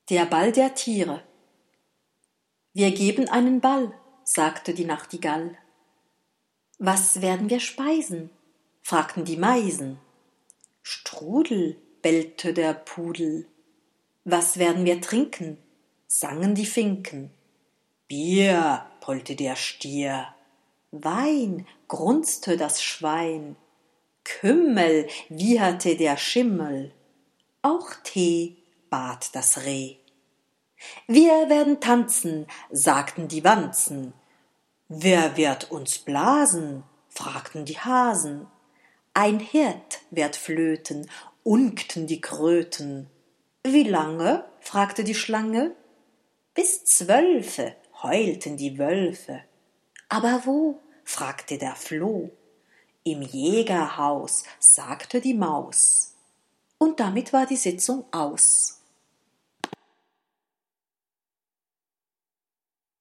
Der Ball der Tiere. Wir geben einen Ball, sagte die Nachtigall. Was werden wir speisen? Fragten die Meisen. Strudel, bellte der Pudel. Was werden wir trinken? Sangen die Finken. Bier, brüllte der Stier. Wein, grunzte das Schwein. Kümmel, wieherte der Schimmel. Auch Tee, bat das Reh. Wir werden tanzen, sagten die Wanzen. Wer wird uns blasen? Fragten die Hasen. Ein Hirt wird flöten, unkten die Kröten. Wie lange? fragte die Schlange. Bis 12, heulten die Wölfe. Aber wo? fragte der Floh. Im Jägerhaus, sagte die Maus. Und damit war die Sitzung aus.